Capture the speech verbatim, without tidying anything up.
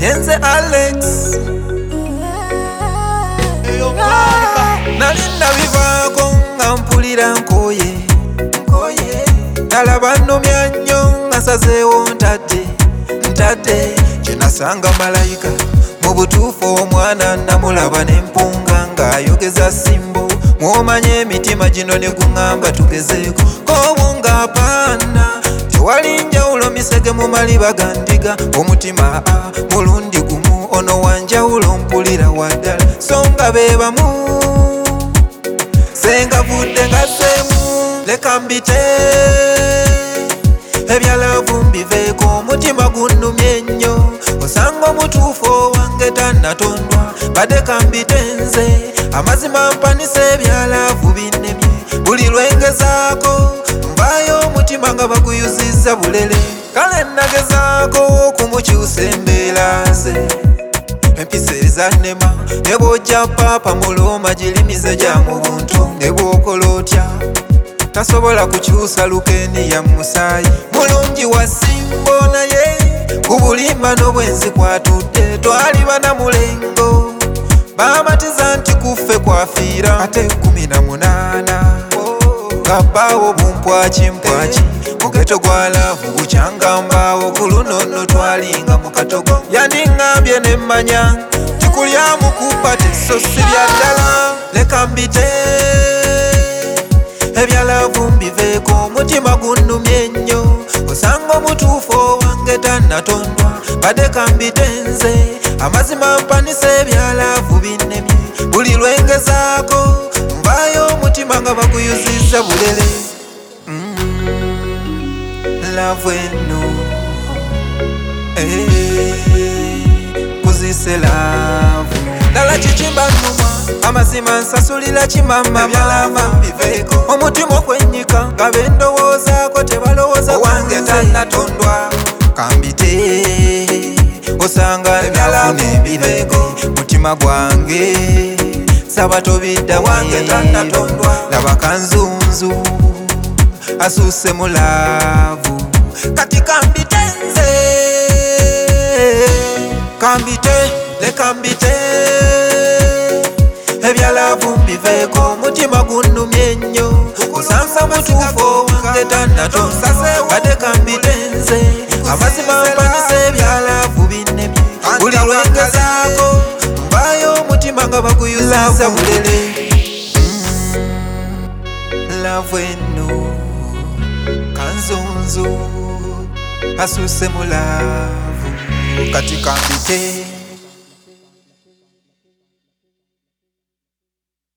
yenze Alex nalinda bivaako nga mpulira nkoye nalaba nnomya nnyo nasazeewo ntadde ntadde kyenasanga malayika mu butuufu omwana namulaba nempunga ng'ayogeza simbo mwomanye emitima gino ne guŋŋamba tugezeeko kobo ng'apaana tewali njawulo misege mu maliba ga ndiga omutima a mulundi gumu ono wanjawulo mpulira waddala so nga be bamu senga vudde ngasseemu leka mbite ebyalavu mbiveeko omutima gunnumye nnyo osanga omutuufu owange tannatondwa badde kambite nze amazima mpanisa ebyalavu binnemye buli lwengezaako nvaayo omutima nga baguyuzizza bulele kale nagezaako okumukyusa embeera ze empisa ezannema ne bw'ojja paapa muloma girimize gya mu buntu ne bw'okola otya tasobola kukyusa lukeni ya musaayi mulungi wa simbo naye ku bulimba n'obwenzi kwatudde twali banamulengo baamatiza nti kuffe kwafiira ate kumi na munaana gabbaawo bumpwaki mpwaki mugeto gwa laavu bukyangambaawo ku lunono twalinga mu katogo yandiŋŋambye ne mmanya tikulyamu kuba teso si bya ddala leka mbite ebyalavu mbiveeko omutima gunnumye nnyo osanga omutuufu owange tannatondwa badde kambite nze amazima mpanisa ebyalavu binnemye buli lwengezaako nvaayo omutima nga baguyuzizza bulele mm. lavu eno hey. kuzise laavu dala kikimba nnuma amazima nsasulira kimama byalava mbiveeko omutima okwennyika nga bendowoozaako tebalowooza wange tannatondwa kambite osanga ebyalavu nembiveeko mutima gwange saba tobidda wange tannatondwa laba kanzunzu asuuse mu laavu kati kambite nze kambite leka mbite ebyalavu mbiveeko omutima gunnumye nnyo osansa mutuufu owange tannatondwa badde kambite nze amazima mpanisa ebyalavu binnemye buli lwengezaako nvaayo omutima nga baguyuzizza bulele lavu eno kanzunzu asuuse mu laavu kati kambite